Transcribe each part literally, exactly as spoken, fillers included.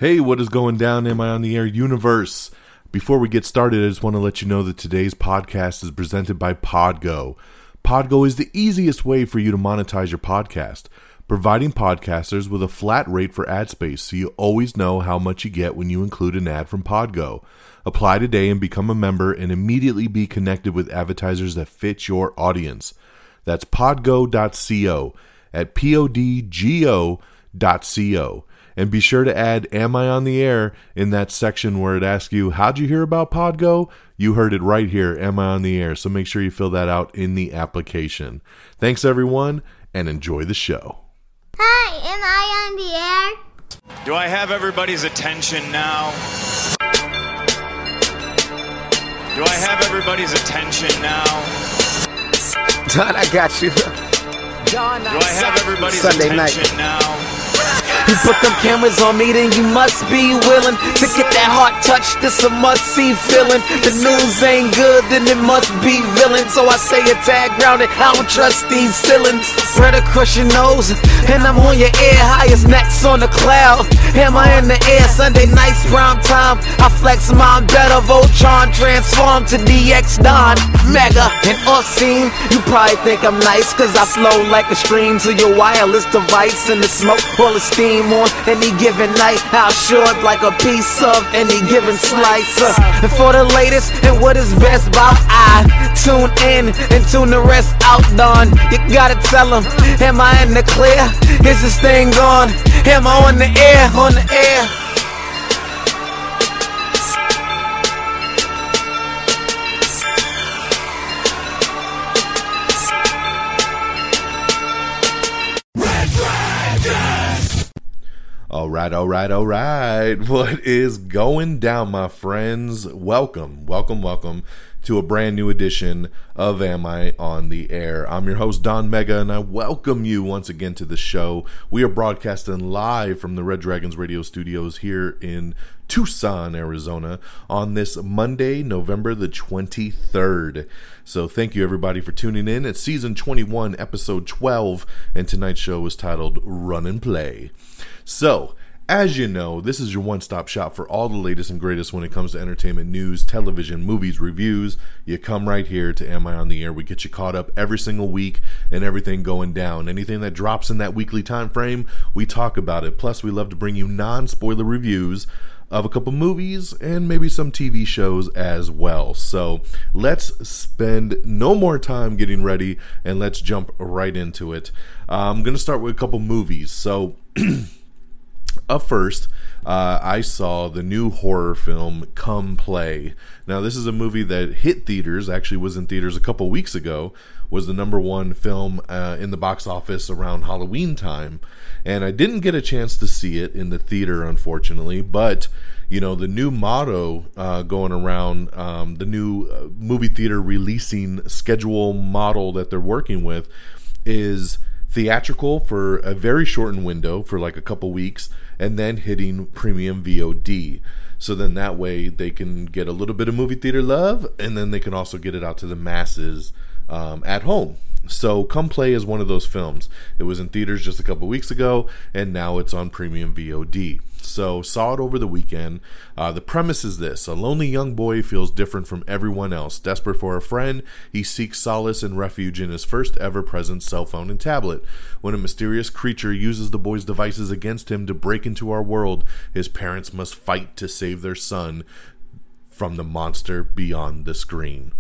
Hey, what is going down, Am I on the Air universe? Before we get started, I just want to let you know that today's podcast is presented by Podgo. Podgo is the easiest way for you to monetize your podcast, providing podcasters with a flat rate for ad space so you always know how much you get when you include an ad from Podgo. Apply today and become a member and immediately be connected with advertisers that fit your audience. That's podgo dot co at P O D G O dot co. And be sure to add Am I on the Air in that section where it asks you, how'd you hear about Podgo? You heard it right here, Am I on the Air? So make sure you fill that out in the application. Thanks, everyone, and enjoy the show. Hi, am I on the air? Do I have everybody's attention now? Do I have everybody's attention now? Don, I got you. John, Do I have everybody's Sunday attention night. now? You put them cameras on me, then you must be willing to get that heart touch. This a must-see feeling. The news ain't good, then it must be villain. So I say a tag grounded, I don't trust these ceilings. Spread across your nose, and I'm on your ear. Highest necks on the cloud. Am I in the air? Sunday nights, prime time. I flex my better. Voltron transform to D X Don. Mega and obscene. You probably think I'm nice, cause I flow like a stream to your wireless device. And the smoke full of steam on any given night. I'll short like a piece of any given slice. Uh, and for the latest and what is best about I tune in and tune the rest out, Don. You gotta tell them, am I in the clear? Is this thing on? Am I on the air? On the air? All right, all right, all right. What is going down, my friends? Welcome, welcome, welcome to a brand new edition of Am I on the Air? I'm your host, Don Mega, and I welcome you once again to the show. We are broadcasting live from the Red Dragons radio studios here in Tucson, Arizona, on this Monday, November the twenty-third. So thank you, everybody, for tuning in. It's season twenty-one, episode twelve, and tonight's show is titled Run and Play. So, as you know, this is your one-stop shop for all the latest and greatest when it comes to entertainment news, television, movies, reviews. You come right here to Am I on the Air? We get you caught up every single week and everything going down. Anything that drops in that weekly time frame, we talk about it. Plus, we love to bring you non-spoiler reviews of a couple movies and maybe some T V shows as well. So let's spend no more time getting ready and let's jump right into it. Uh, I'm going to start with a couple movies. So up first, uh, I saw the new horror film Come Play. Now, this is a movie that hit theaters, actually was in theaters a couple weeks ago, was the number one film uh, in the box office around Halloween time. And I didn't get a chance to see it in the theater, unfortunately, but, you know, the new motto uh, going around, um, the new uh, movie theater releasing schedule model that they're working with is theatrical for a very shortened window for like a couple weeks and then hitting premium V O D. So then that way they can get a little bit of movie theater love and then they can also get it out to the masses um, at home. So Come Play is one of those films. It was in theaters just a couple weeks ago and now it's on premium V O D. So saw it over the weekend. Uh, the premise is this: a lonely young boy feels different from everyone else. Desperate for a friend, he seeks solace and refuge in his first ever present cell phone and tablet. When a mysterious creature uses the boy's devices against him to break into our world, his parents must fight to save their son from the monster beyond the screen.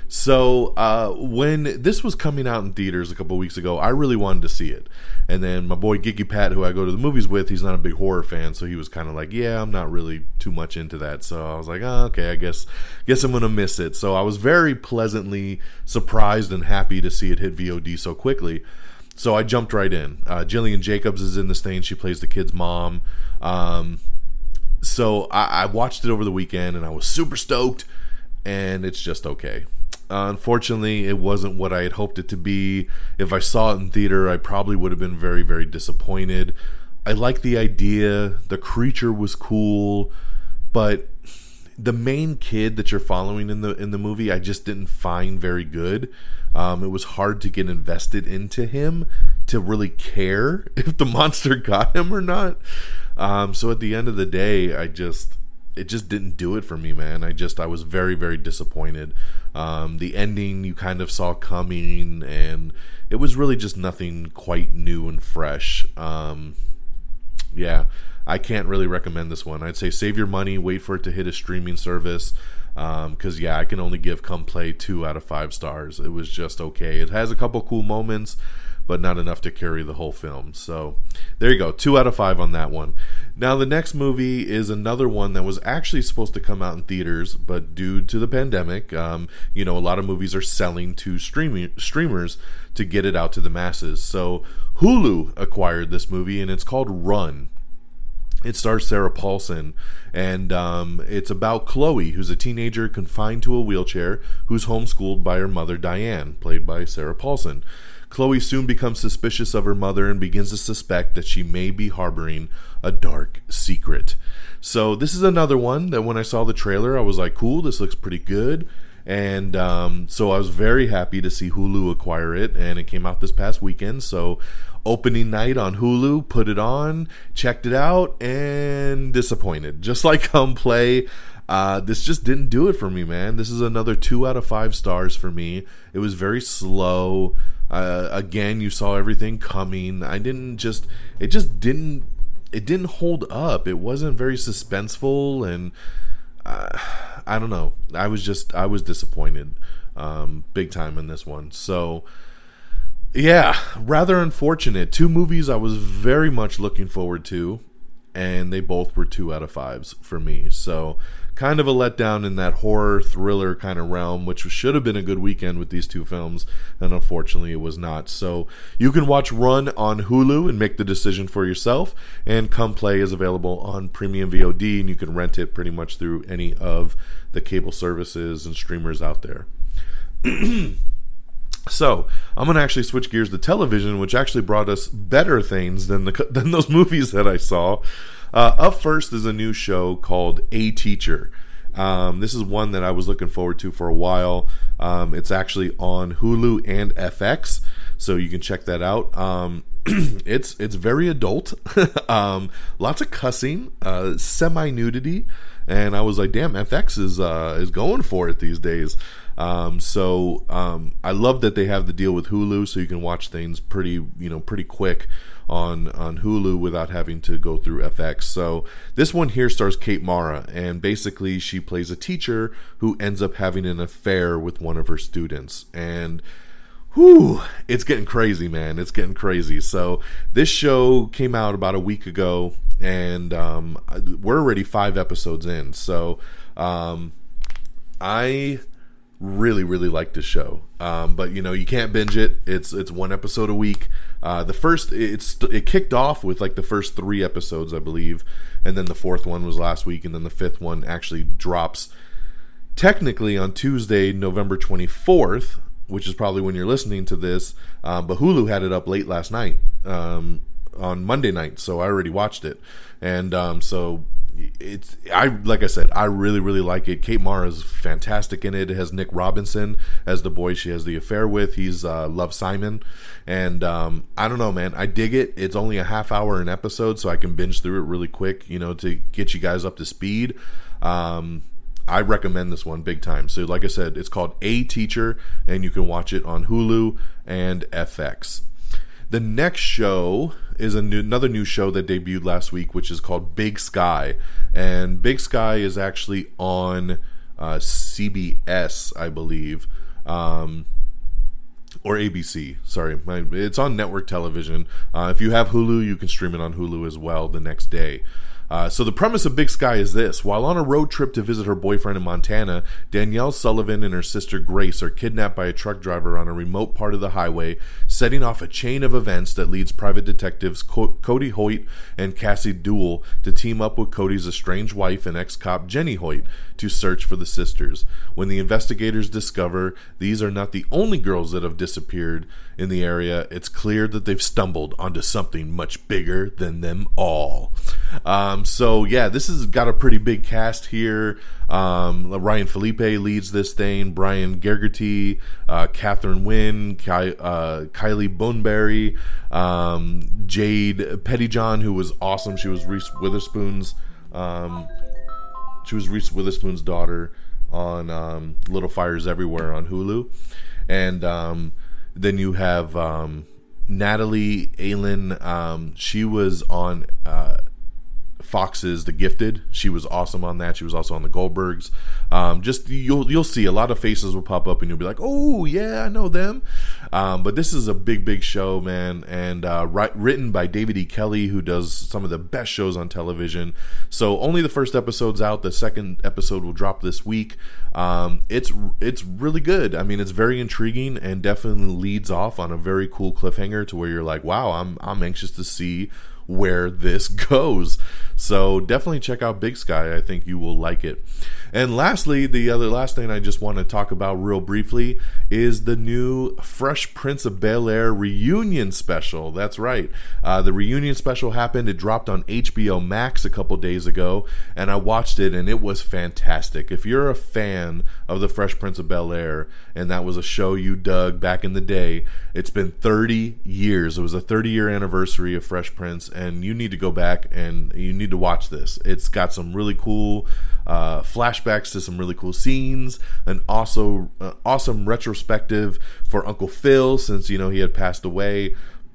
So uh, when this was coming out in theaters a couple weeks ago, I really wanted to see it. And then my boy Giggy Pat, who I go to the movies with, he's not a big horror fan, so he was kind of like, yeah, I'm not really too much into that. So I was like, oh, okay, I guess guess I'm going to miss it. So I was very pleasantly surprised and happy to see it hit V O D so quickly. So I jumped right in. Uh, Jillian Jacobs is in this thing. She plays the kid's mom. Um, so I, I watched it over the weekend, and I was super stoked, and it's just okay. Uh, unfortunately, it wasn't what I had hoped it to be. If I saw it in theater, I probably would have been very, very disappointed. I like the idea. The creature was cool, but the main kid that you're following in the in the movie, I just didn't find very good. Um, it was hard to get invested into him to really care if the monster got him or not. Um, so at the end of the day, I just, it just didn't do it for me, man. I just, I was very, very disappointed. Um, the ending you kind of saw coming, and it was really just nothing quite new and fresh. Um, yeah, I can't really recommend this one. I'd say save your money, wait for it to hit a streaming service. Um, cause yeah, I can only give Come Play two out of five stars. It was just okay. It has a couple cool moments, but not enough to carry the whole film. So there you go. Two out of five on that one. Now the next movie is another one that was actually supposed to come out in theaters, but due to the pandemic, um, you know, a lot of movies are selling to streaming streamers to get it out to the masses. So Hulu acquired this movie, and it's called Run. It stars Sarah Paulson, and um, it's about Chloe, who's a teenager confined to a wheelchair, who's homeschooled by her mother, Diane, played by Sarah Paulson. Chloe soon becomes suspicious of her mother and begins to suspect that she may be harboring a dark secret. So this is another one that when I saw the trailer, I was like, cool, this looks pretty good. And um, so I was very happy to see Hulu acquire it, and it came out this past weekend. So opening night on Hulu, put it on, checked it out, and disappointed. Just like Come Play, uh, this just didn't do it for me, man. This is another two out of five stars for me. It was very slow. Uh, again, you saw everything coming. I didn't just, it just didn't, it didn't hold up. It wasn't very suspenseful, and uh, I don't know. I was just, I was disappointed um, big time in this one. So, yeah, rather unfortunate. Two movies I was very much looking forward to, and they both were two out of fives for me. So kind of a letdown in that horror thriller kind of realm, which should have been a good weekend with these two films, and unfortunately it was not. So you can watch Run on Hulu and make the decision for yourself, and Come Play is available on Premium V O D, and you can rent it pretty much through any of the cable services and streamers out there. So I'm going to actually switch gears to television, which actually brought us better things than the than those movies that I saw. Uh, up first is a new show called A Teacher. Um, this is one that I was looking forward to for a while. Um, it's actually on Hulu and F X, so you can check that out. Um, it's it's very adult, um, lots of cussing, uh, semi-nudity, and I was like, damn, F X is uh, is going for it these days. Um, so um, I love that they have the deal with Hulu, so you can watch things pretty, you know, pretty quick on on Hulu without having to go through F X. So this one here stars Kate Mara, and basically she plays a teacher who ends up having an affair with one of her students. And whew, it's getting crazy, man. It's getting crazy. So this show came out about a week ago, and um, we're already five episodes in. So um, I really really like this show, um, but you know, you can't binge it. It's it's one episode a week. Uh, the first it's it kicked off with like the first three episodes, I believe, and then the fourth one was last week, and then the fifth one actually drops technically on Tuesday, November twenty-fourth, which is probably when you're listening to this. Um, but Hulu had it up late last night, um, on Monday night, so I already watched it, and um, so. It's I like I said, I really really like it. Kate Mara is fantastic in it. It has Nick Robinson as the boy she has the affair with. He's uh, Love Simon, and um, I don't know, man. I dig it. It's only a half hour an episode, so I can binge through it really quick, you know, to get you guys up to speed. Um, I recommend this one big time. So, like I said, it's called A Teacher, and you can watch it on Hulu and F X. The next show is a new, another new show that debuted last week, which is called Big Sky. And Big Sky is actually on uh, C B S, I believe, um, or A B C. Sorry, my, it's on network television. Uh, if you have Hulu, you can stream it on Hulu as well the next day. Uh, so the premise of Big Sky is this. While on a road trip to visit her boyfriend in Montana, Danielle Sullivan and her sister Grace are kidnapped by a truck driver on a remote part of the highway, setting off a chain of events that leads private detectives Co- Cody Hoyt and Cassie Duell to team up with Cody's estranged wife and ex-cop Jenny Hoyt to search for the sisters. When the investigators discover these are not the only girls that have disappeared in the area, it's clear that they've stumbled onto something much bigger than them all. Um, so yeah, this has got a pretty big cast here. Um, Ryan Felipe leads this thing. Brian Gergerty, uh, Catherine Wynn, Ky- uh, Kylie Boneberry, um, Jade Pettyjohn, who was awesome. She was Reese Witherspoon's. Um, she was Reese Witherspoon's daughter on um, Little Fires Everywhere on Hulu, and um, then you have um, Natalie Aylan. Um, she was on uh, Fox's The Gifted. She was awesome on that. She was also on the Goldbergs. Um, just you'll you'll see a lot of faces will pop up, and you'll be like, oh yeah, I know them. Um, but this is a big big show, man, and uh, ri- written by David E. Kelley, who does some of the best shows on television. So only the first episode's out. The second episode will drop this week. Um, it's it's really good. I mean, it's very intriguing and definitely leads off on a very cool cliffhanger to where you're like, wow, I'm I'm anxious to see where this goes. So definitely check out Big Sky. I think you will like it. And lastly, the other last thing I just want to talk about real briefly is the new Fresh Prince of Bel-Air reunion special. That's right. Uh, the reunion special happened. It dropped on H B O Max a couple days ago, and I watched it, and it was fantastic. If you're a fan of the Fresh Prince of Bel-Air, and that was a show you dug back in the day, it's been thirty years. It was a thirty-year anniversary of Fresh Prince, and you need to go back and you need to watch this. It's got some really cool uh, flashbacks to some really cool scenes, an also uh, awesome retrospective for Uncle Phil, since you know he had passed away.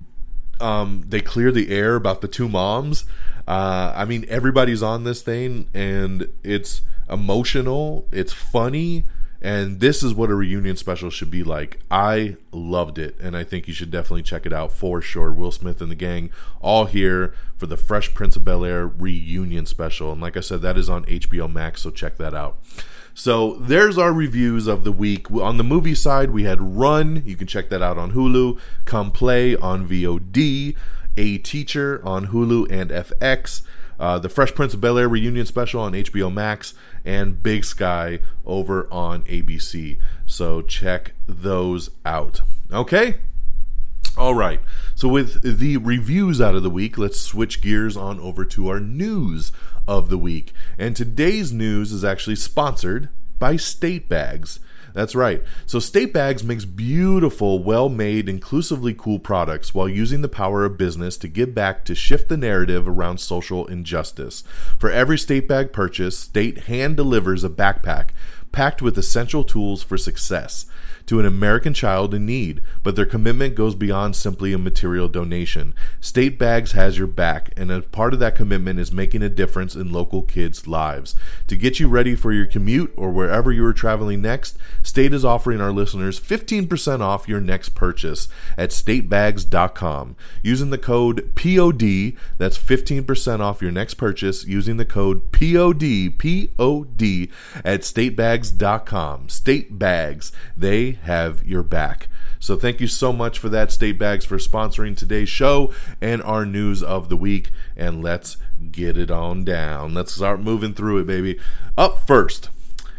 Um, they clear the air about the two moms. Uh, I mean, everybody's on this thing, and it's emotional, it's funny, and this is what a reunion special should be like. I loved it, and I think you should definitely check it out for sure. Will Smith and the gang all here for the Fresh Prince of Bel-Air reunion special. And like I said, that is on H B O Max, so check that out. So there's our reviews of the week. On the movie side, we had Run. You can check that out on Hulu. Come Play on V O D. A Teacher on Hulu and F X. Uh, the Fresh Prince of Bel-Air reunion special on H B O Max, and Big Sky over on A B C. So check those out. Okay? All right. So with the reviews out of the week, let's switch gears on over to our news of the week. And today's news is actually sponsored by State Bags. That's right. So State Bags makes beautiful, well-made, inclusively cool products while using the power of business to give back to shift the narrative around social injustice. For every State Bag purchase, State hand delivers a backpack packed with essential tools for success to an American child in need, but their commitment goes beyond simply a material donation. State Bags has your back, and a part of that commitment is making a difference in local kids' lives. To get you ready for your commute or wherever you are traveling next, State is offering our listeners fifteen percent off your next purchase at state bags dot com. Using the code P O D, that's fifteen percent off your next purchase using the code P O D, P O D, at state bags dot com. State Bags, they have your back. So thank you so much for that, State Bags, for sponsoring today's show and our news of the week. And let's get it on down. Let's start moving through it, baby. Up first,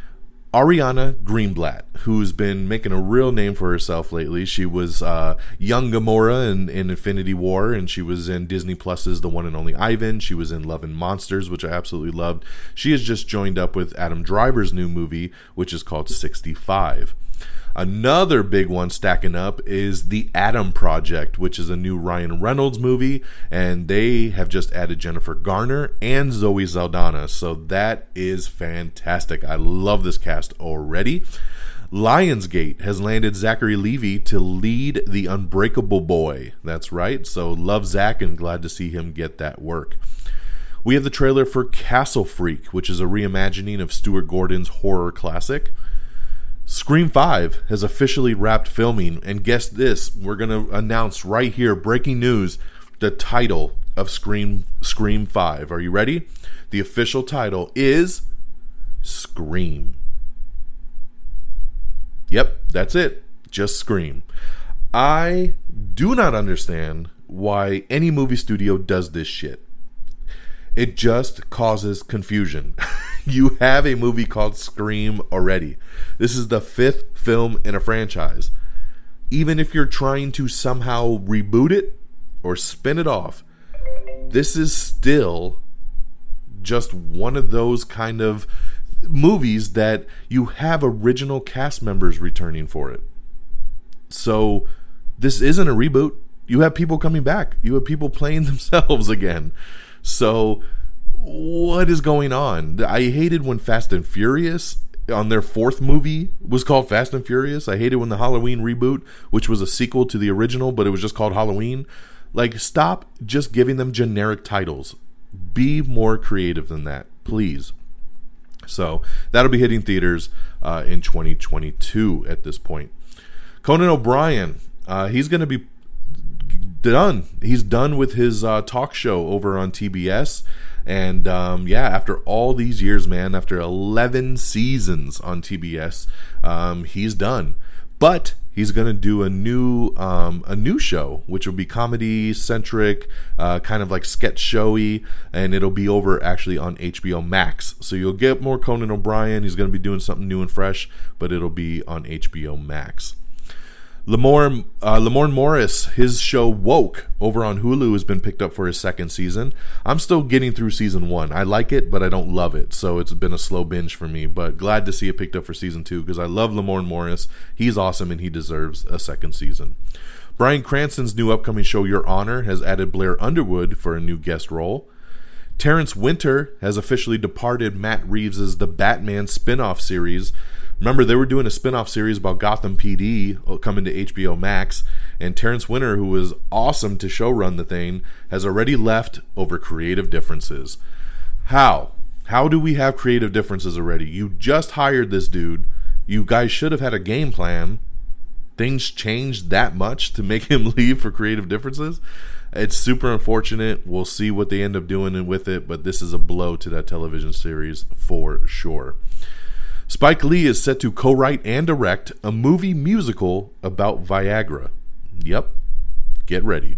Ariana Greenblatt, who's been making a real name for herself lately. She was uh, young Gamora in, in Infinity War, and she was in Disney Plus's The One and Only Ivan. She was in Love and Monsters, which I absolutely loved. She has just joined up with Adam Driver's new movie, which is called sixty-five. Another big one stacking up is The Adam Project, which is a new Ryan Reynolds movie, and they have just added Jennifer Garner and Zoe Saldana, so that is fantastic. I love this cast already. Lionsgate has landed Zachary Levi to lead The Unbreakable Boy. That's right, so love Zach and glad to see him get that work. We have the trailer for Castle Freak, which is a reimagining of Stuart Gordon's horror classic. Scream five has officially wrapped filming, and guess this, we're going to announce right here, breaking news, the title of Scream Scream five. Are you ready? The official title is Scream. Yep, that's it. Just Scream. I do not understand why any movie studio does this shit. It just causes confusion. You have a movie called Scream already. This is the fifth film in a franchise. Even if you're trying to somehow reboot it or spin it off, this is still just one of those kind of movies that you have original cast members returning for it. So this isn't a reboot. You have people coming back. You have people playing themselves again. So what is going on? I hated when Fast and Furious on their fourth movie was called Fast and Furious. I hated when the Halloween reboot, which was a sequel to the original, but it was just called Halloween. Like, stop just giving them generic titles. Be more creative than that, please. So that'll be hitting theaters uh, in twenty twenty-two at this point. Conan O'Brien, uh, he's going to be done. He's done with his uh, talk show over on T B S. And um, yeah, after all these years, man, after eleven seasons on T B S, um, he's done. But he's going to do a new um, a new show, which will be comedy centric, uh, kind of like sketch showy, and it'll be over actually on H B O Max. So you'll get more Conan O'Brien. He's going to be doing something new and fresh, but it'll be on H B O Max. Lamorne, uh, Lamorne Morris, his show Woke over on Hulu has been picked up for his second season. I'm still getting through season one. I like it, but I don't love it, so it's been a slow binge for me. But glad to see it picked up for season two because I love Lamorne Morris. He's awesome, and he deserves a second season. Bryan Cranston's new upcoming show Your Honor has added Blair Underwood for a new guest role. Terrence Winter has officially departed Matt Reeves' The Batman spin-off series. Remember, they were doing a spin-off series about Gotham P D coming to H B O Max, and Terrence Winter, who was awesome to showrun the thing, has already left over creative differences. How? How do we have creative differences already? You just hired this dude. You guys should have had a game plan. Things changed that much to make him leave for creative differences? It's super unfortunate. We'll see what they end up doing with it, but this is a blow to that television series for sure. Spike Lee is set to co-write and direct a movie musical about Viagra. Yep. Get ready.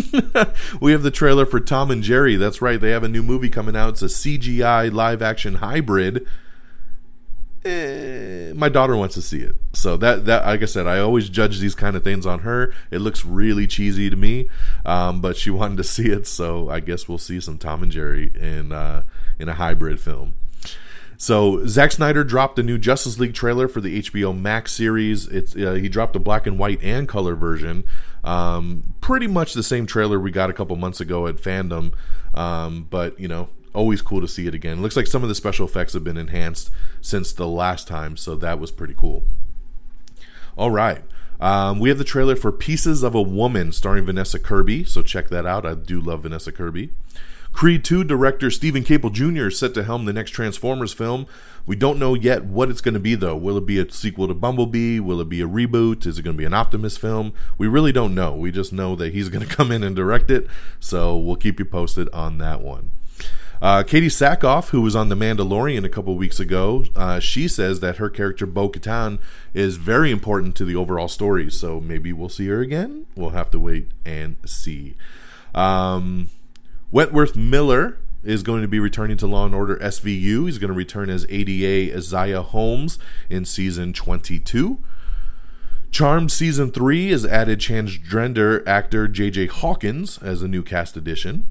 We have the trailer for Tom and Jerry. That's right. They have a new movie coming out. It's a C G I live-action hybrid. Eh, my daughter wants to see it. So that, that, like I said, I always judge these kind of things on her. It looks really cheesy to me, um, but she wanted to see it, so I guess we'll see some Tom and Jerry in uh, in a hybrid film. So Zack Snyder dropped a new Justice League trailer for the H B O Max series. It's uh, he dropped a black and white and color version. Um, pretty much the same trailer we got a couple months ago at Fandom, um, but you know, always cool to see it again. It looks like some of the special effects have been enhanced since the last time, so that was pretty cool. All right. Um, we have the trailer for Pieces of a Woman starring Vanessa Kirby, so check that out. I do love Vanessa Kirby. Creed two director Stephen Caple Junior is set to helm the next Transformers film. We don't know yet what it's going to be, though. Will it be a sequel to Bumblebee? Will it be a reboot? Is it going to be an Optimus film? We really don't know. We just know that he's going to come in and direct it, so we'll keep you posted on that one. Uh, Katie Sackhoff, who was on The Mandalorian a couple weeks ago, uh, she says that her character Bo-Katan is very important to the overall story, so maybe we'll see her again. We'll have to wait and see. Um... Wentworth Miller is going to be returning to Law and Order S V U. He's going to return as A D A Isaiah Holmes in Season twenty-two. Charmed Season three has added transgender actor J J Hawkins as a new cast addition.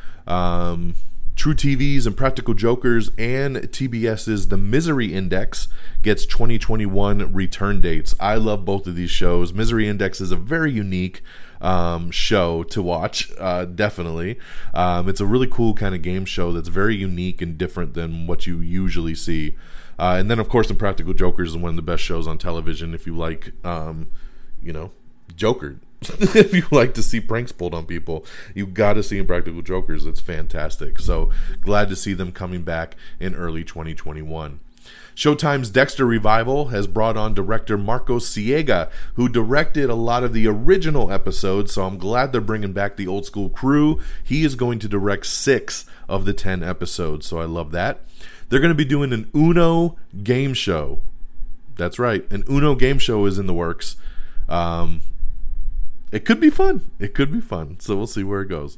Um, True T V's and Practical Jokers and TBS's The Misery Index gets twenty twenty-one return dates. I love both of these shows. Misery Index is a very unique um, show to watch, uh, definitely. Um, it's a really cool kind of game show that's very unique and different than what you usually see. Uh, and then, of course, The Practical Jokers is one of the best shows on television if you like, um, you know, Joker. If you like to see pranks pulled on people, you got to see Impractical Jokers. It's fantastic. So glad to see them coming back in early twenty twenty-one. Showtime's Dexter revival has brought on director Marcos Siega, who directed a lot of the original episodes, so I'm glad they're bringing back the old school crew. He is going to direct six of the ten episodes, so I love that. They're going to be doing an Uno game show. That's right, an Uno game show is in the works. Um... it could be fun. It could be fun. So we'll see where it goes.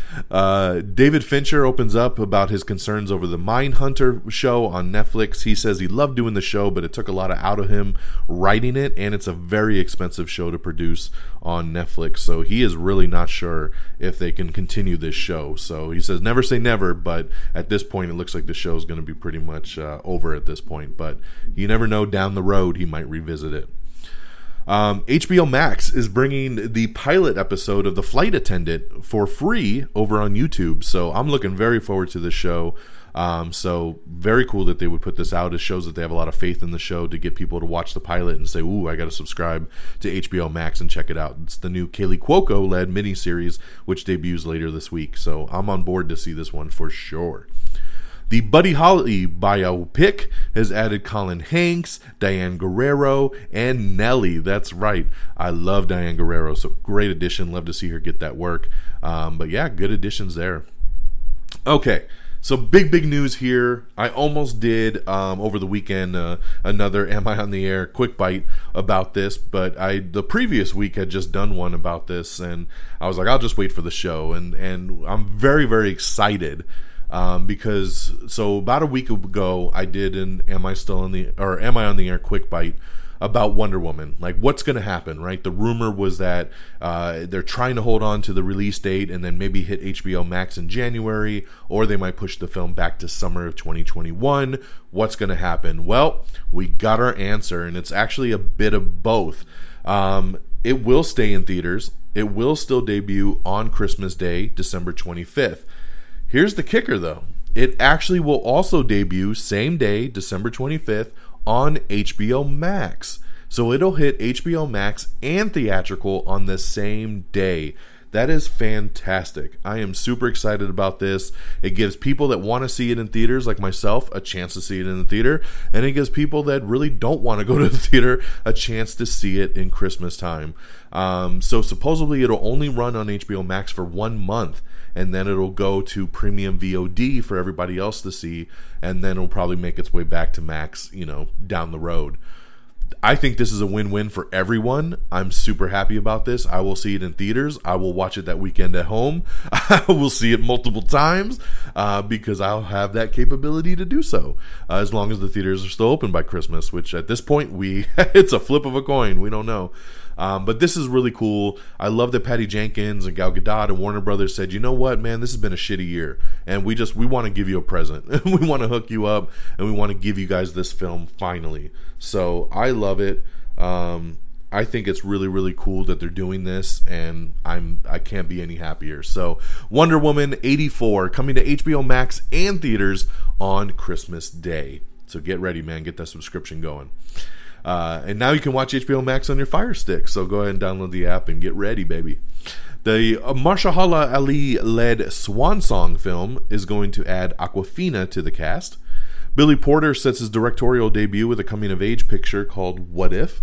Uh, David Fincher opens up about his concerns over the Mindhunter show on Netflix. He says he loved doing the show, but it took a lot of out of him writing it, and it's a very expensive show to produce on Netflix. So he is really not sure if they can continue this show. So he says never say never, but at this point it looks like the show is going to be pretty much uh, over at this point. But you never know, down the road he might revisit it. Um, H B O Max is bringing the pilot episode of The Flight Attendant for free over on YouTube. So I'm looking very forward to this show. Um, so very cool that they would put this out. It shows that they have a lot of faith in the show to get people to watch the pilot and say, ooh, I got to subscribe to H B O Max and check it out. It's the new Kaylee Cuoco-led miniseries, which debuts later this week. So I'm on board to see this one for sure. The Buddy Holly biopic has added Colin Hanks, Diane Guerrero, and Nelly. That's right. I love Diane Guerrero, so great addition. Love to see her get that work. Um, but yeah, good additions there. Okay, so big, big news here. I almost did um, over the weekend uh, another Am I on the Air quick bite about this, but I the previous week had just done one about this, and I was like, I'll just wait for the show. And, and I'm very, very excited. Um, because so about a week ago I did an Am I Still on the or Am I on the Air quick bite about Wonder Woman, like what's going to happen, right? The rumor was that uh, they're trying to hold on to the release date and then maybe hit H B O Max in January, or they might push the film back to summer of twenty twenty-one. What's going to happen? Well, we got our answer, and it's actually a bit of both. Um, it will stay in theaters. It will still debut on Christmas Day, December twenty-fifth. Here's the kicker, though. It actually will also debut same day, December twenty-fifth, on H B O Max. So it'll hit H B O Max and theatrical on the same day. That is fantastic. I am super excited about this. It gives people that want to see it in theaters, like myself, a chance to see it in the theater. And it gives people that really don't want to go to the theater a chance to see it in Christmas time. Um, so supposedly it'll only run on H B O Max for one month. And then it'll go to premium V O D for everybody else to see. And then it'll probably make its way back to Max, you know, down the road. I think this is a win-win for everyone. I'm super happy about this. I will see it in theaters. I will watch it that weekend at home. I will see it multiple times uh, because I'll have that capability to do so uh, as long as the theaters are still open by Christmas, which at this point, we it's a flip of a coin. We don't know. Um, but this is really cool. I love that Patty Jenkins and Gal Gadot and Warner Brothers said, you know what, man, this has been a shitty year. And we just, we want to give you a present. We want to hook you up, and we want to give you guys this film finally. So I love it. Um, I think it's really, really cool that they're doing this, and I'm, I can't be any happier. So Wonder Woman eighty-four coming to H B O Max and theaters on Christmas Day. So get ready, man. Get that subscription going. Uh, and now you can watch H B O Max on your Fire Stick. So go ahead and download the app and get ready, baby. The uh, Mahershala Ali-led Swan Song film is going to add Awkwafina to the cast. Billy Porter sets his directorial debut with a coming-of-age picture called What If?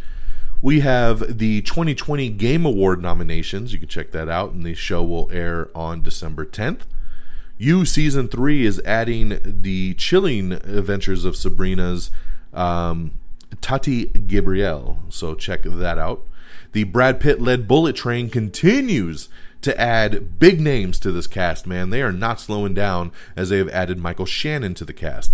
We have the twenty twenty Game Award nominations. You can check that out, and the show will air on December tenth. You Season three is adding the chilling adventures of Sabrina's um, Tati Gabrielle, so check that out. The Brad Pitt-led Bullet Train continues to add big names to this cast, man. They are not slowing down as they have added Michael Shannon to the cast.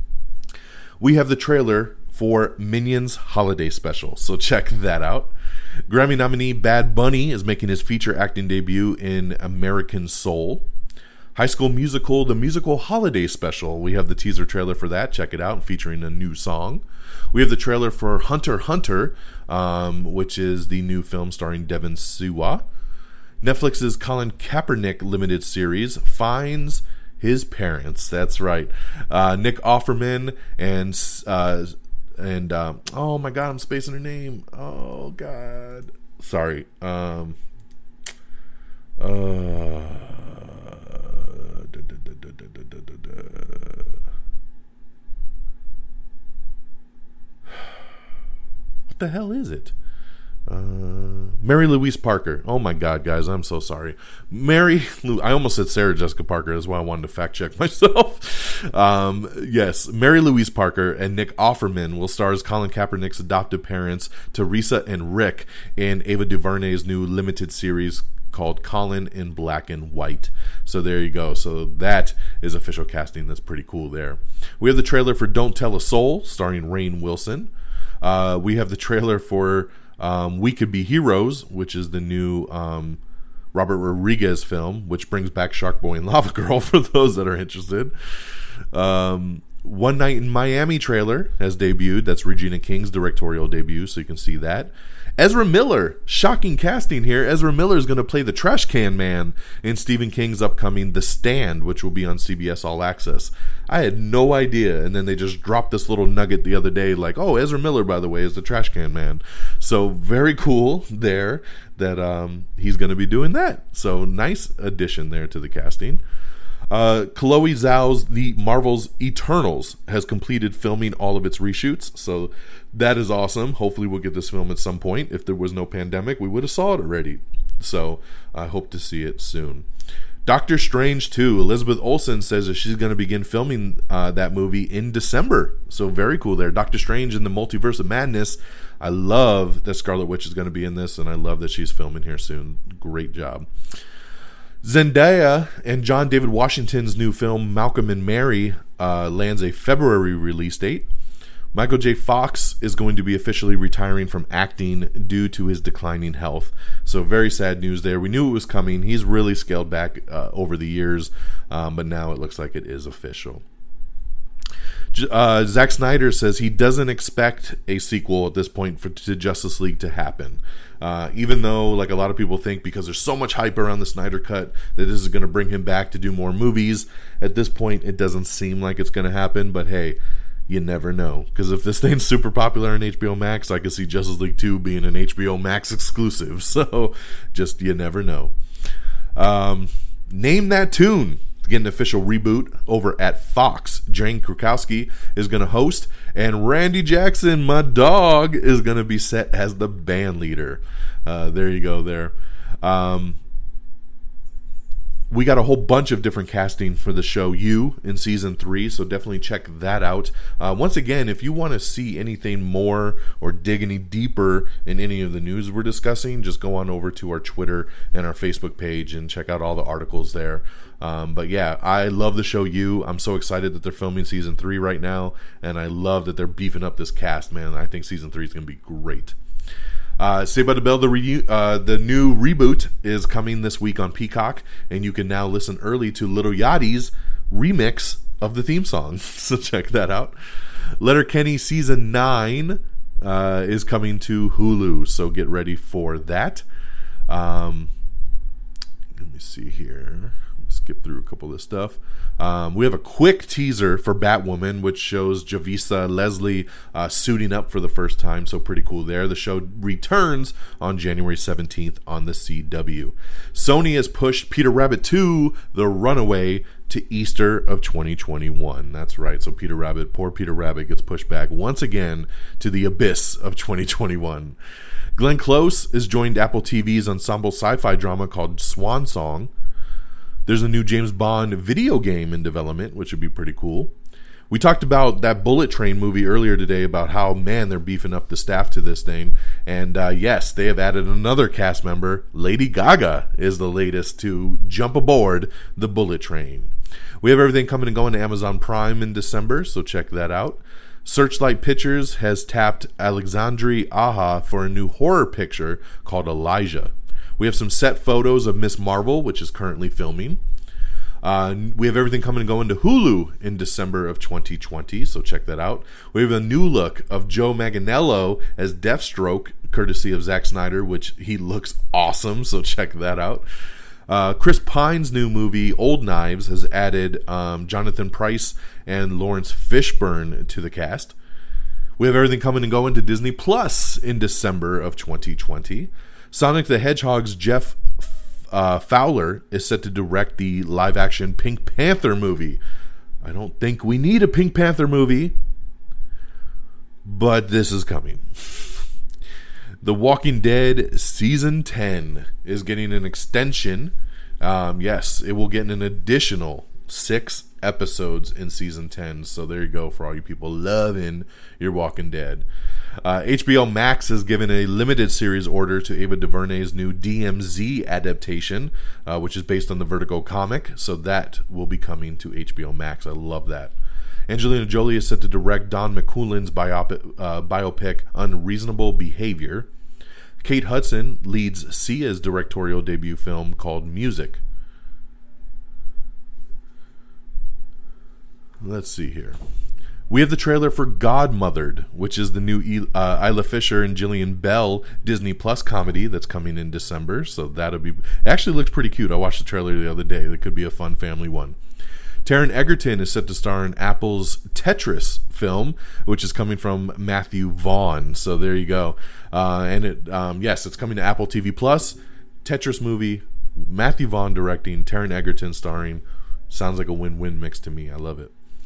We have the trailer for Minions Holiday Special, so check that out. Grammy nominee Bad Bunny is making his feature acting debut in American Soul. High School Musical, the musical holiday special. We have the teaser trailer for that. Check it out, featuring a new song. We have the trailer for Hunter x Hunter, um, which is the new film starring Devon Sawa. Netflix's Colin Kaepernick limited series finds his parents. That's right. Uh, Nick Offerman and uh, and uh, oh my God, I'm spacing her name. Oh God, sorry. Um, uh. What the hell is it? Um, Mary Louise Parker. Oh my God, guys, I'm so sorry. Mary, Lou- I almost said Sarah Jessica Parker. That's why I wanted to fact check myself. um, yes, Mary Louise Parker and Nick Offerman will star as Colin Kaepernick's adoptive parents, Teresa and Rick, in Ava DuVernay's new limited series called Colin in Black and White. So there you go. So that is official casting. That's pretty cool there. We have the trailer for Don't Tell a Soul, starring Rainn Wilson. Uh, we have the trailer for um, We Could Be Heroes, which is the new um, Robert Rodriguez film, which brings back Shark Boy and Lava Girl for those that are interested. Um, One Night in Miami trailer has debuted. That's Regina King's directorial debut, so you can see that. Ezra Miller, shocking casting here. Ezra Miller is going to play the trash can man in Stephen King's upcoming The Stand, which will be on C B S All Access. I had no idea, and then they just dropped this little nugget the other day, like, oh, Ezra Miller, by the way, is the trash can man. So very cool there that um, he's going to be doing that. So nice addition there to the casting. Uh, Chloe Zhao's The Marvel's Eternals has completed filming all of its reshoots, so that is awesome. Hopefully we'll get this film at some point. If there was no pandemic, we would have saw it already. So I hope to see it soon. Doctor Strange two, Elizabeth Olsen says that she's going to begin filming uh, that movie in December. So very cool there. Doctor Strange in the Multiverse of Madness. I love that Scarlet Witch is going to be in this, and I love that she's filming here soon. Great job. Zendaya and John David Washington's new film Malcolm and Mary uh, lands a February release date. Michael J. Fox is going to be officially retiring from acting due to his declining health. So very sad news there. We knew it was coming. He's really scaled back uh, over the years, um, but now it looks like it is official. Uh, Zack Snyder says he doesn't expect a sequel at this point for to Justice League to happen. Uh, even though, like a lot of people think, because there's so much hype around the Snyder Cut, that this is going to bring him back to do more movies. At this point, it doesn't seem like it's going to happen, but hey, you never know. Because if this thing's super popular on H B O Max, I could see Justice League two being an H B O Max exclusive. So, just you never know. Um, Name That Tune. Get an official reboot over at Fox. Jane Krakowski is going to host, and Randy Jackson, my dog, is going to be set as the band leader. Uh, there you go there. Um, we got a whole bunch of different casting for the show You in season three, so definitely check that out. Uh, once again, if you want to see anything more or dig any deeper in any of the news we're discussing, just go on over to our Twitter and our Facebook page and check out all the articles there. Um, but yeah, I love the show You. I'm so excited that they're filming season three right now, and I love that they're beefing up this cast, man. I think season three is going to be great. Uh, Saved by the Bell, the, re- uh, the new reboot is coming this week on Peacock, and you can now listen early to Lil Yachty's remix of the theme song. So check that out. Letterkenny season nine uh, is coming to Hulu, so get ready for that. Um, let me see here. Skip through a couple of this stuff. Um, we have a quick teaser for Batwoman, which shows Javisa Leslie uh, suiting up for the first time, so pretty cool there. The show returns on January seventeenth on the C W. Sony has pushed Peter Rabbit two, The Runaway, to Easter of twenty twenty-one. That's right, so Peter Rabbit, poor Peter Rabbit, gets pushed back once again to the abyss of twenty twenty-one. Glenn Close is joined Apple T V's ensemble sci-fi drama called Swan Song. There's a new James Bond video game in development, which would be pretty cool. We talked about that Bullet Train movie earlier today about how, man, they're beefing up the staff to this thing. And uh, yes, they have added another cast member. Lady Gaga is the latest to jump aboard the Bullet Train. We have everything coming and going to Amazon Prime in December, so check that out. Searchlight Pictures has tapped Alexandre Aja for a new horror picture called Elijah. We have some set photos of Miz Marvel, which is currently filming. Uh, we have everything coming and going to Hulu in December of twenty twenty, so check that out. We have a new look of Joe Manganiello as Deathstroke, courtesy of Zack Snyder, which he looks awesome, so check that out. Uh, Chris Pine's new movie, Old Knives, has added um, Jonathan Pryce and Lawrence Fishburne to the cast. We have everything coming and going to Disney Plus in December of twenty twenty. Sonic the Hedgehog's Jeff uh, Fowler is set to direct the live-action Pink Panther movie. I don't think we need a Pink Panther movie, but this is coming. The Walking Dead Season ten is getting an extension. Um, yes, it will get an additional six episodes in Season ten. So there you go for all you people loving your Walking Dead. Uh, H B O Max has given a limited series order to Ava DuVernay's new D M Z adaptation, uh, which is based on the Vertigo comic. So that will be coming to H B O Max. I love that. Angelina Jolie is set to direct Don McCullen's biopic, uh, biopic Unreasonable Behavior. Kate Hudson leads Sia's directorial debut film called Music. Let's see here. We have the trailer for Godmothered, which is the new uh, Isla Fisher and Jillian Bell Disney Plus comedy that's coming in December. So that'll be... It actually looks pretty cute. I watched the trailer the other day. It could be a fun family one. Taron Egerton is set to star in Apple's Tetris film, which is coming from Matthew Vaughn. So there you go. Uh, and it, um, yes, it's coming to Apple T V Plus. Tetris movie, Matthew Vaughn directing, Taron Egerton starring. Sounds like a win-win mix to me. I love it.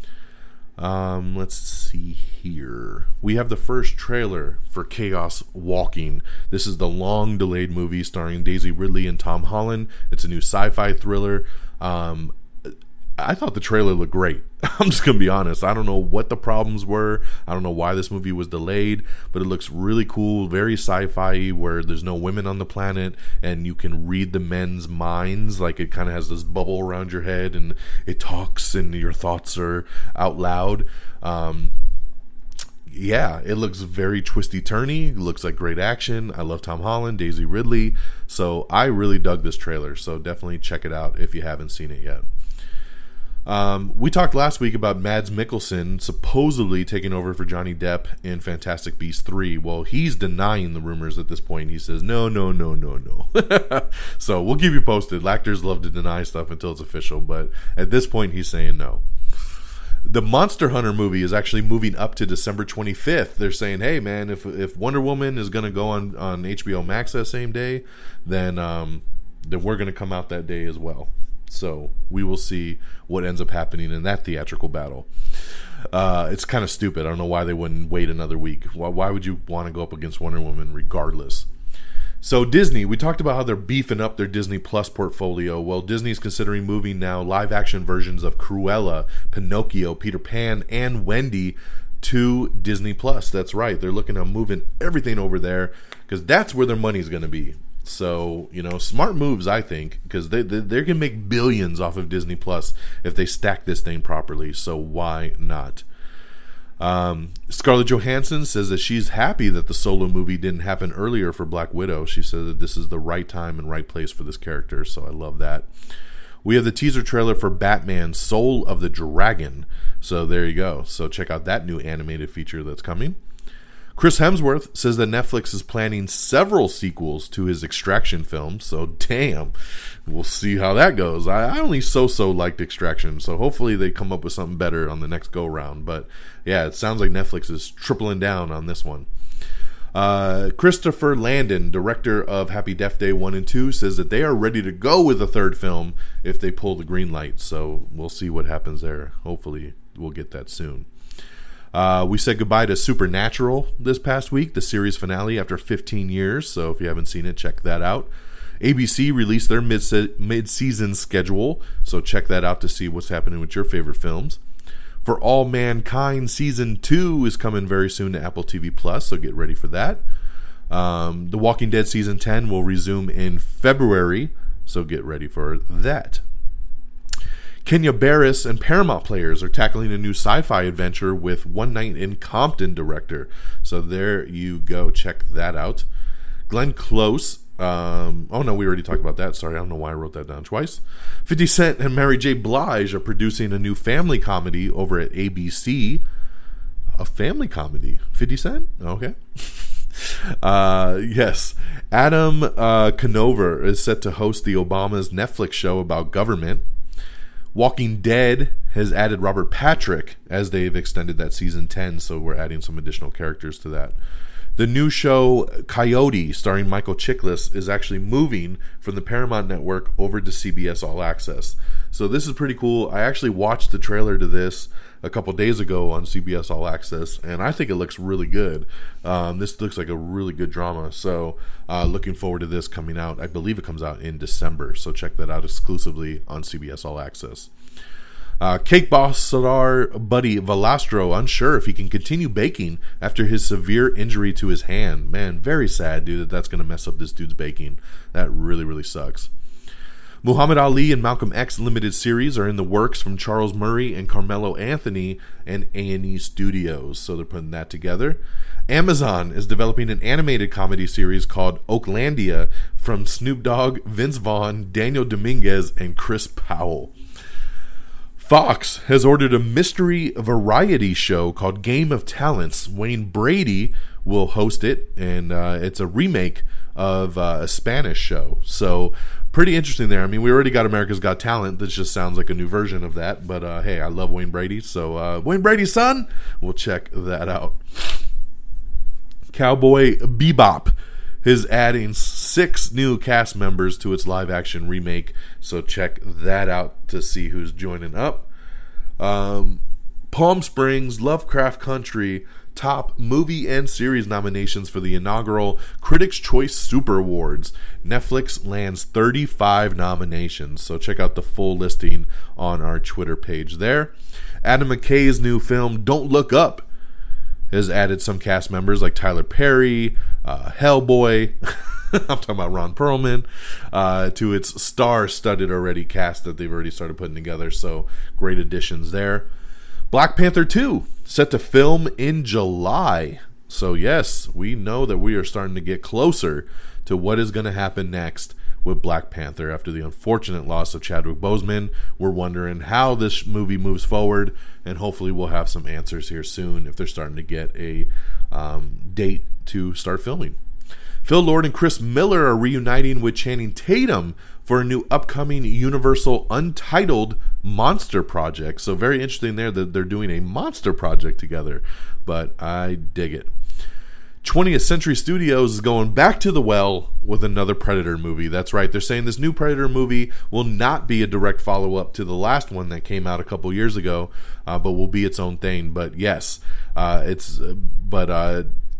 Um, let's see here. We have the first trailer for Chaos Walking. This is the long-delayed movie starring Daisy Ridley and Tom Holland. It's a new sci-fi thriller. Um, I thought the trailer looked great. I'm just going to be honest. I don't know what the problems were. I don't know why this movie was delayed, but it looks really cool, very sci-fi, where there's no women on the planet, and you can read the men's minds. Like, it kind of has this bubble around your head, and it talks, and your thoughts are out loud. Um, yeah, it looks very twisty-turny. It looks like great action. I love Tom Holland, Daisy Ridley. So I really dug this trailer. So definitely check it out if you haven't seen it yet. Um, we talked last week about Mads Mikkelsen supposedly taking over for Johnny Depp in Fantastic Beasts three. Well, he's denying the rumors at this point. He says, no, no, no, no, no. So we'll keep you posted. Actors love to deny stuff until it's official, but at this point he's saying no. The Monster Hunter movie is actually moving up to December twenty-fifth. They're saying, hey, man, if if Wonder Woman is going to go on, on H B O Max that same day, then, um, then we're going to come out that day as well. So we will see what ends up happening in that theatrical battle. Uh, it's kind of stupid. I don't know why they wouldn't wait another week. Why, why would you want to go up against Wonder Woman regardless? So Disney, we talked about how they're beefing up their Disney Plus portfolio. Well, Disney's considering moving now live-action versions of Cruella, Pinocchio, Peter Pan, and Wendy to Disney Plus. That's right. They're looking at moving everything over there because that's where their money's going to be. So, you know, smart moves, I think, because they, they, they can make billions off of Disney Plus if they stack this thing properly. So why not? Um, Scarlett Johansson says that she's happy that the solo movie didn't happen earlier for Black Widow. She said that this is the right time and right place for this character. So I love that. We have the teaser trailer for Batman Soul of the Dragon. So there you go. So check out that new animated feature that's coming. Chris Hemsworth says that Netflix is planning several sequels to his Extraction film, so damn, we'll see how that goes. I, I only so-so liked Extraction, so hopefully they come up with something better on the next go-round. But yeah, it sounds like Netflix is tripling down on this one. Uh, Christopher Landon, director of Happy Death Day one and two, says that they are ready to go with a third film if they pull the green light, so we'll see what happens there. Hopefully we'll get that soon. Uh, we said goodbye to Supernatural this past week, the series finale after fifteen years. So if you haven't seen it, check that out. A B C released their mid mid-season schedule, so check that out to see what's happening with your favorite films. For All Mankind, Season two is coming very soon to Apple T V Plus, so get ready for that. Um, The Walking Dead Season ten will resume in February, so get ready for that. Kenya Barris and Paramount Players are tackling a new sci-fi adventure with One Night in Compton director. So there you go. Check that out. Glenn Close. Um, oh, no, we already talked about that. Sorry, I don't know why I wrote that down twice. fifty Cent and Mary J. Blige are producing a new family comedy over at A B C. A family comedy? fifty Cent? Okay. Uh, yes. Adam uh, Conover is set to host the Obama's Netflix show about government. Walking Dead has added Robert Patrick as they've extended that season ten, so we're adding some additional characters to that. The new show Coyote, starring Michael Chiklis, is actually moving from the Paramount Network over to C B S All Access. So this is pretty cool. I actually watched the trailer to this a couple days ago on C B S All Access, and I think it looks really good. Um, this looks like a really good drama, so uh, looking forward to this coming out. I believe it comes out in December, so check that out exclusively on C B S All Access. Uh, Cake Boss star Buddy Valastro unsure if he can continue baking after his severe injury to his hand. Man, very sad, dude, that that's going to mess up this dude's baking. That really, really sucks. Muhammad Ali and Malcolm X limited series are in the works from Charles Murray and Carmelo Anthony and A and E Studios, so they're putting that together. Amazon is developing an animated comedy series called Oaklandia from Snoop Dogg, Vince Vaughn, Daniel Dominguez, and Chris Powell. Fox has ordered a mystery variety show called Game of Talents. Wayne Brady will host it, and uh, it's a remake of uh, a Spanish show. So pretty interesting there. I mean, we already got America's Got Talent. This just sounds like a new version of that. But uh, hey, I love Wayne Brady. So uh, Wayne Brady's son, we'll check that out. Cowboy Bebop is adding six new cast members to its live-action remake, so check that out to see who's joining up. Um, Palm Springs Lovecraft Country top movie and series nominations for the inaugural Critics' Choice Super Awards. Netflix lands thirty-five nominations, so check out the full listing on our Twitter page there. Adam McKay's new film Don't Look Up has added some cast members like Tyler Perry, uh, Hellboy, I'm talking about Ron Perlman, uh, to its star-studded already cast that they've already started putting together, so great additions there. Black Panther two, set to film in July. So yes, we know that we are starting to get closer to what is going to happen next with Black Panther after the unfortunate loss of Chadwick Boseman. We're wondering how this movie moves forward, and hopefully we'll have some answers here soon if they're starting to get a um, date to start filming. Phil Lord and Chris Miller are reuniting with Channing Tatum for a new upcoming Universal Untitled Monster project. So very interesting there that they're doing a monster project together, but I dig it. twentieth Century Studios is going back to the well with another Predator movie. That's right. They're saying this new Predator movie will not be a direct follow-up to the last one that came out a couple years ago, uh, but will be its own thing. But yes, uh, it's uh, but uh,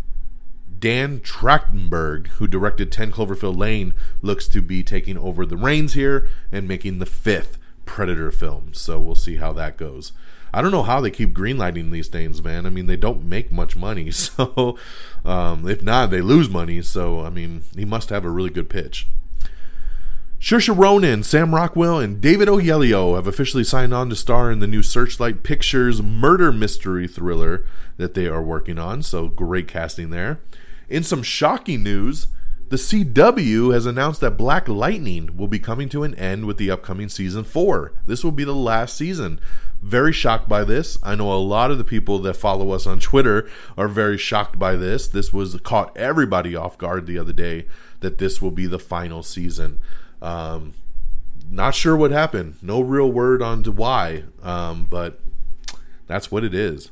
Dan Trachtenberg, who directed ten Cloverfield Lane, looks to be taking over the reins here and making the fifth Predator film. So we'll see how that goes. I don't know how they keep greenlighting these things, man. I mean, they don't make much money, so um, if not, they lose money. So, I mean, he must have a really good pitch. Saoirse Ronan, Sam Rockwell, and David Oyelowo have officially signed on to star in the new Searchlight Pictures murder mystery thriller that they are working on, so great casting there. In some shocking news, the C W has announced that Black Lightning will be coming to an end with the upcoming season four. This will be the last season. Very shocked by this. I know a lot of the people that follow us on Twitter are very shocked by this. This was caught everybody off guard the other day that this will be the final season. Um, not sure what happened. No real word on to why, um, but that's what it is.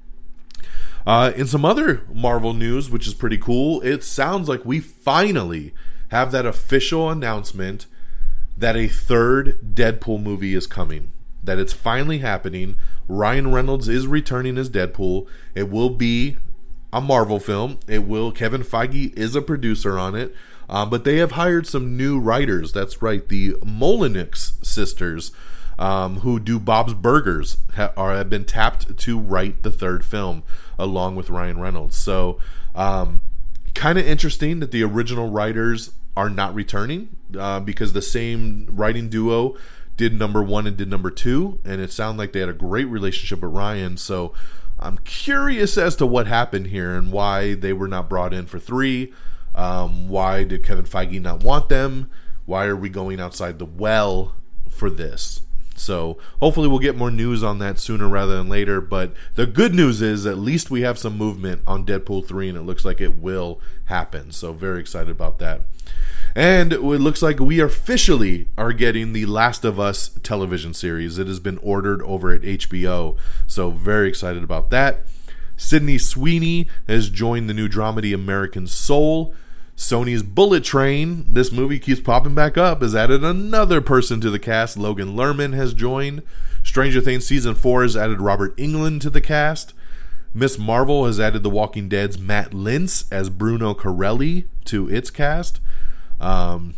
Uh, in some other Marvel news, which is pretty cool, it sounds like we finally have that official announcement that a third Deadpool movie is coming. That it's finally happening. Ryan Reynolds is returning as Deadpool. It will be a Marvel film. It will. Kevin Feige is a producer on it. Uh, but they have hired some new writers. That's right. The Molinix sisters, um, who do Bob's Burgers, ha- are, have been tapped to write the third film along with Ryan Reynolds. So um, kind of interesting that the original writers are not returning uh, because the same writing duo did number one and did number two, and it sounded like they had a great relationship with Ryan. So I'm curious as to what happened here and why they were not brought in for three. Um, why did Kevin Feige not want them? Why are we going outside the well for this? So hopefully we'll get more news on that sooner rather than later. But the good news is at least we have some movement on Deadpool three, and it looks like it will happen. So very excited about that. And it looks like we officially are getting the Last of Us television series. It has been ordered over at H B O. So very excited about that. Sydney Sweeney has joined the new dramedy American Soul. Sony's Bullet Train, this movie keeps popping back up, has added another person to the cast. Logan Lerman has joined. Stranger Things Season four has added Robert Englund to the cast. Miz Marvel has added The Walking Dead's Matt Lintz as Bruno Corelli to its cast. Um,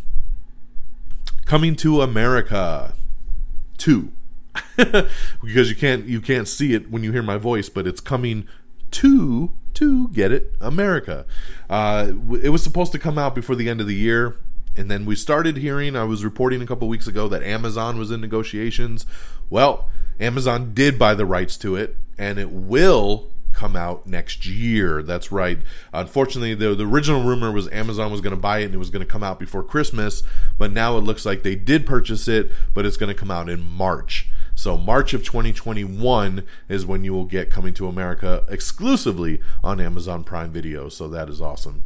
Coming to America two. Because you can't you can't see it when you hear my voice, but it's coming to, to get it, America. Uh, it was supposed to come out before the end of the year. And then we started hearing, I was reporting a couple weeks ago that Amazon was in negotiations. Well, Amazon did buy the rights to it, and it will come out next year. That's right. Unfortunately, the, the original rumor was Amazon was going to buy it and it was going to come out before Christmas, but now it looks like they did purchase it, but it's going to come out in March. So March of twenty twenty-one is when you will get Coming to America exclusively on Amazon Prime Video. So that is awesome.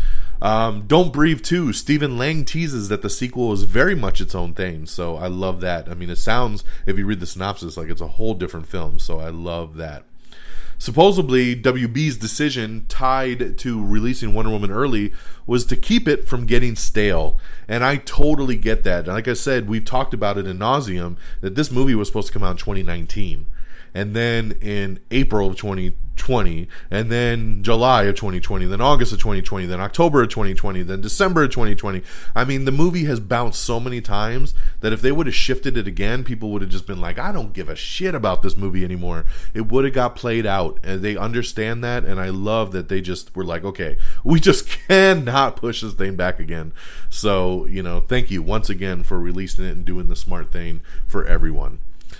Um, Don't Breathe two. Stephen Lang teases that the sequel is very much its own thing. So I love that. I mean, it sounds, if you read the synopsis, like it's a whole different film. So I love that. Supposedly, W B's decision tied to releasing Wonder Woman early was to keep it from getting stale. And I totally get that. And like I said, we've talked about it in nauseum that this movie was supposed to come out in twenty nineteen. And then in April of twenty twenty, and then July of twenty twenty, then August of twenty twenty, then October of twenty twenty, then December of twenty twenty. I mean, the movie has bounced so many times that if they would have shifted it again, people would have just been like, I don't give a shit about this movie anymore. It would have got played out, and they understand that, and I love that they just were like, okay, we just cannot push this thing back again. So, you know, thank you once again for releasing it and doing the smart thing for everyone.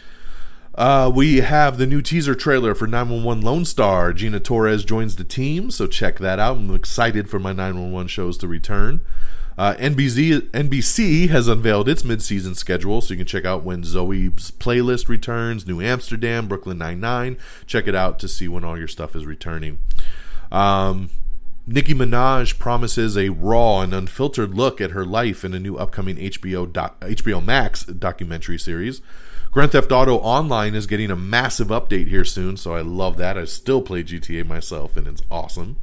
Uh, we have the new teaser trailer for nine one one Lone Star. Gina Torres joins the team, so check that out. I'm excited for my nine one one shows to return. Uh, N B C, N B C has unveiled its mid-season schedule, so you can check out when Zoe's Playlist returns, New Amsterdam, Brooklyn Nine-Nine. Check it out to see when all your stuff is returning. Um, Nicki Minaj promises a raw and unfiltered look at her life in a new upcoming H B O doc, H B O Max documentary series. Grand Theft Auto Online is getting a massive update here soon, so I love that. I still play G T A myself, and it's awesome.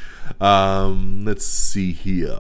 Um, let's see here.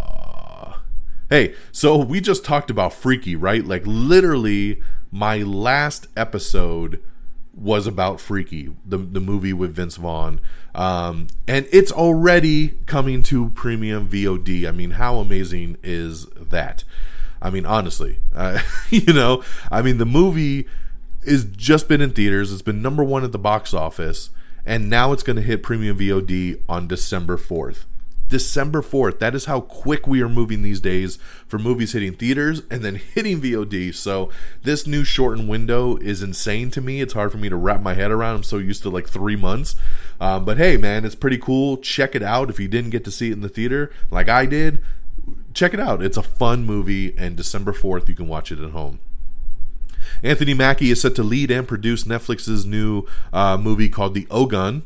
Hey, so we just talked about Freaky, right? Like, literally, my last episode was about Freaky, the, the movie with Vince Vaughn. Um, and it's already coming to premium V O D. I mean, how amazing is that? I mean, honestly, uh, you know, I mean, the movie is just been in theaters. It's been number one at the box office, and now it's going to hit premium V O D on December fourth. December fourth. That is how quick we are moving these days for movies hitting theaters and then hitting V O D. So this new shortened window is insane to me. It's hard for me to wrap my head around. I'm so used to like three months. Um, but hey, man, it's pretty cool. Check it out if you didn't get to see it in the theater like I did. Check it out. It's a fun movie, and December fourth, you can watch it at home. Anthony Mackie is set to lead and produce Netflix's new uh, movie called The Ogun.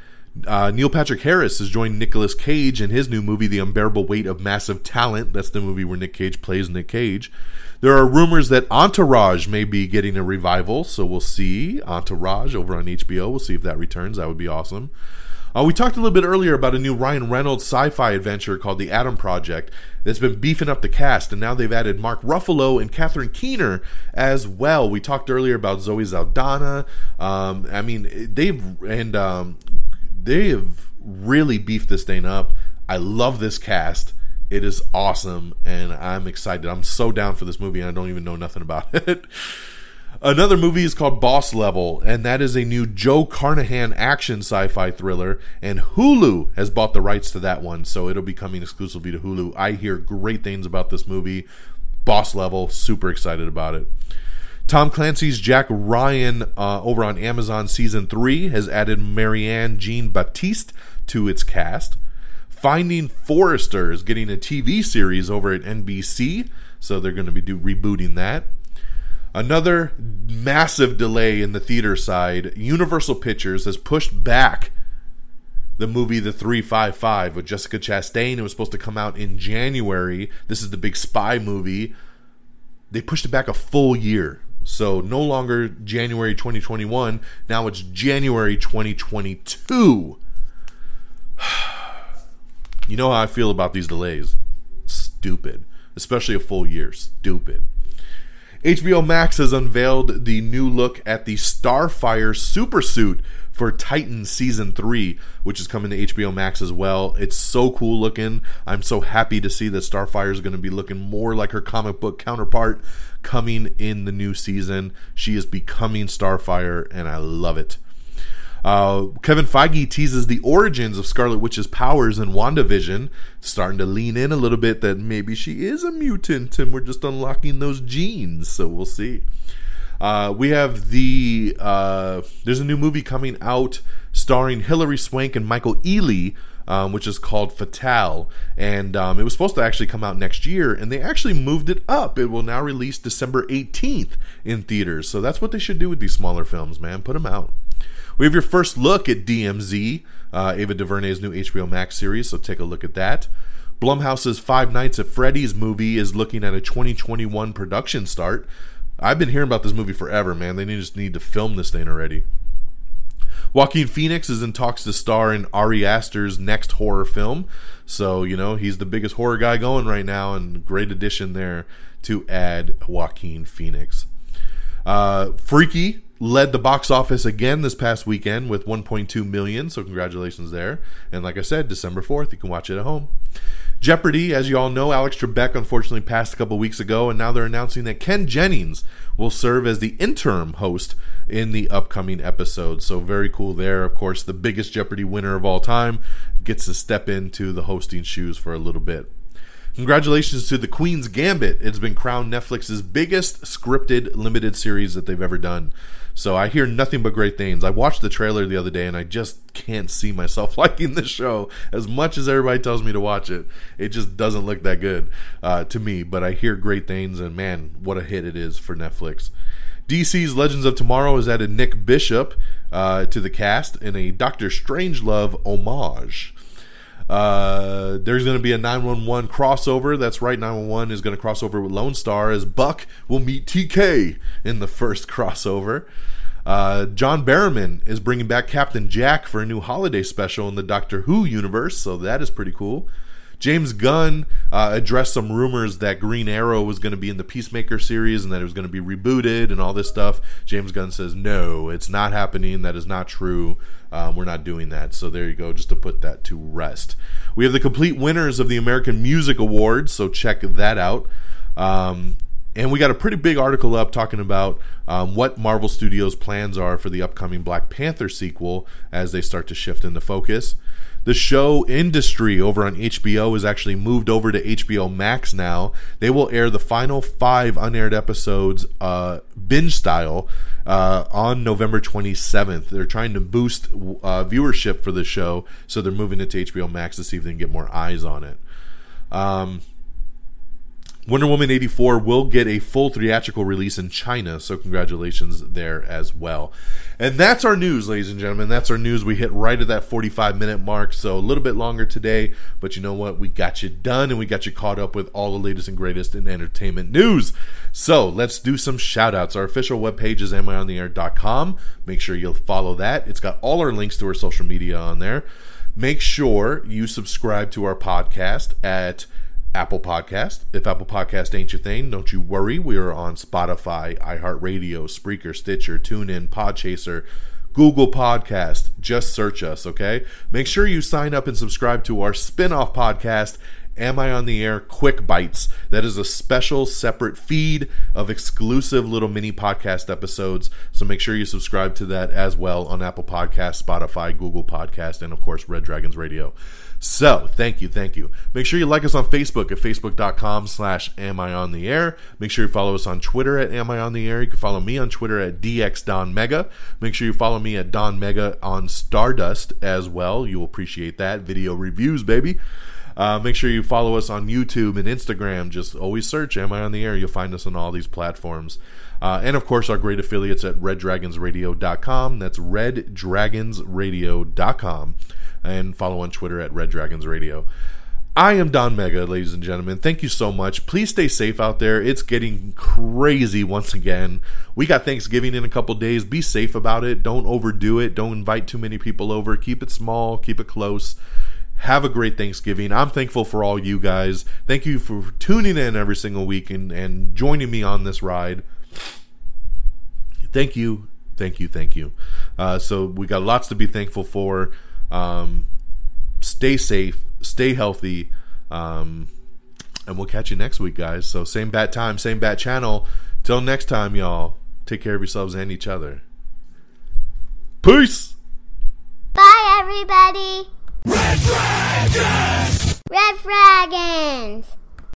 Uh, Neil Patrick Harris has joined Nicolas Cage in his new movie, The Unbearable Weight of Massive Talent. That's the movie where Nick Cage plays Nick Cage. There are rumors that Entourage may be getting a revival, so we'll see. Entourage over on H B O. We'll see if that returns. That would be awesome. Uh, we talked a little bit earlier about a new Ryan Reynolds sci-fi adventure called The Adam Project that's been beefing up the cast, and now they've added Mark Ruffalo and Catherine Keener as well. We talked earlier about Zoe Saldana. Um, I mean, they've and um, they have really beefed this thing up. I love this cast. It is awesome, and I'm excited. I'm so down for this movie, and I don't even know nothing about it. Another movie is called Boss Level, and that is a new Joe Carnahan action sci-fi thriller, and Hulu has bought the rights to that one, so it'll be coming exclusively to Hulu. I hear great things about this movie. Boss Level, super excited about it. Tom Clancy's Jack Ryan uh, over on Amazon Season three has added Marianne Jean-Baptiste to its cast. Finding Forrester is getting a T V series over at N B C, so they're going to be do- rebooting that. Another massive delay in the theater side, Universal Pictures has pushed back the movie The three five five with Jessica Chastain. It was supposed to come out in January. This is the big spy movie. They pushed it back a full year. So no longer January twenty twenty-one. Now it's January twenty twenty-two. You know how I feel about these delays. Stupid. Especially a full year. Stupid. H B O Max has unveiled the new look at the Starfire supersuit for Titan Season three, which is coming to H B O Max as well. It's so cool looking. I'm so happy to see that Starfire is going to be looking more like her comic book counterpart coming in the new season. She is becoming Starfire, and I love it. Uh, Kevin Feige teases the origins of Scarlet Witch's powers in WandaVision, starting to lean in a little bit that maybe she is a mutant and we're just unlocking those genes, so we'll see. Uh, we have the, uh, there's a new movie coming out starring Hilary Swank and Michael Ealy, um, which is called Fatale, and um, it was supposed to actually come out next year, and they actually moved it up. It will now release December eighteenth in theaters, so that's what they should do with these smaller films, man. Put them out. We have your first look at D M Z, uh, Ava DuVernay's new H B O Max series, so take a look at that. Blumhouse's Five Nights at Freddy's movie is looking at a twenty twenty-one production start. I've been hearing about this movie forever, man. They just need to film this thing already. Joaquin Phoenix is in talks to star in Ari Aster's next horror film. So, you know, he's the biggest horror guy going right now, and great addition there to add Joaquin Phoenix. Uh, Freaky led the box office again this past weekend with one point two million, so congratulations there. And like I said, December fourth, you can watch it at home. Jeopardy, as you all know, Alex Trebek unfortunately passed a couple weeks ago, and now they're announcing that Ken Jennings will serve as the interim host in the upcoming episode. So very cool there. Of course, the biggest Jeopardy winner of all time gets to step into the hosting shoes for a little bit. Congratulations to The Queen's Gambit. It's been crowned Netflix's biggest scripted limited series that they've ever done. So I hear nothing but great things. I watched the trailer the other day, and I just can't see myself liking the show as much as everybody tells me to watch it. It just doesn't look that good uh, to me, but I hear great things, and man, what a hit it is for Netflix. D C's Legends of Tomorrow has added Nick Bishop uh, to the cast in a Doctor Strangelove homage. Uh, there's going to be a nine one one crossover. That's right, nine one one is going to cross over with Lone Star as Buck will meet T K in the first crossover. Uh, John Barrowman is bringing back Captain Jack for a new holiday special in the Doctor Who universe, so that is pretty cool. James Gunn uh, addressed some rumors that Green Arrow was going to be in the Peacemaker series and that it was going to be rebooted and all this stuff. James Gunn says, no, it's not happening. That is not true. Um, we're not doing that. So there you go, just to put that to rest. We have the complete winners of the American Music Awards, so check that out. Um, and we got a pretty big article up talking about um, what Marvel Studios' plans are for the upcoming Black Panther sequel as they start to shift into focus. The show Industry over on H B O is actually moved over to H B O Max now. They will air the final five unaired episodes uh, binge style uh, on November twenty-seventh. They're trying to boost uh, viewership for the show, so they're moving it to H B O Max to see if they can get more eyes on it. Um, Wonder Woman eighty-four will get a full theatrical release in China, so congratulations there as well. And that's our news, ladies and gentlemen. That's our news. We hit right at that forty-five minute mark, so a little bit longer today, but you know what? We got you done, and we got you caught up with all the latest and greatest in entertainment news. So let's do some shout-outs. Our official webpage is am I on the air dot com. Make sure you'll follow that. It's got all our links to our social media on there. Make sure you subscribe to our podcast at Apple Podcast. If Apple Podcast ain't your thing, don't you worry. We are on Spotify, iHeartRadio, Spreaker, Stitcher, TuneIn, Podchaser, Google Podcast. Just search us, okay? Make sure you sign up and subscribe to our spin-off podcast, Am I on the Air Quick Bites. That is a special separate feed of exclusive little mini podcast episodes. So make sure you subscribe to that as well on Apple Podcast, Spotify, Google Podcast, and of course Red Dragons Radio. So, thank you, thank you. Make sure you like us on Facebook at facebook.com slash am I on the air. Make sure you follow us on Twitter at am I on the air. You can follow me on Twitter at dxdonmega. Make sure you follow me at donmega on Stardust as well. You will appreciate that. Video reviews, baby. Uh, make sure you follow us on YouTube and Instagram. Just always search Am I on the Air. You'll find us on all these platforms. Uh, and, of course, our great affiliates at red dragons radio dot com. That's red dragons radio dot com. And follow on Twitter at Red Dragons Radio. I am Don Mega, ladies and gentlemen. Thank you so much. Please stay safe out there. It's getting crazy once again. We got Thanksgiving in a couple days. Be safe about it. Don't overdo it. Don't invite too many people over. Keep it small. Keep it close. Have a great Thanksgiving. I'm thankful for all you guys. Thank you for tuning in every single week and, and joining me on this ride. thank you, thank you, thank you. Uh, so we got lots to be thankful for. Um, stay safe, stay healthy, um, and we'll catch you next week, guys. So same bat time, same bat channel. Till next time, y'all. Take care of yourselves and each other. Peace. Bye, everybody. Red Dragons. Red Dragons.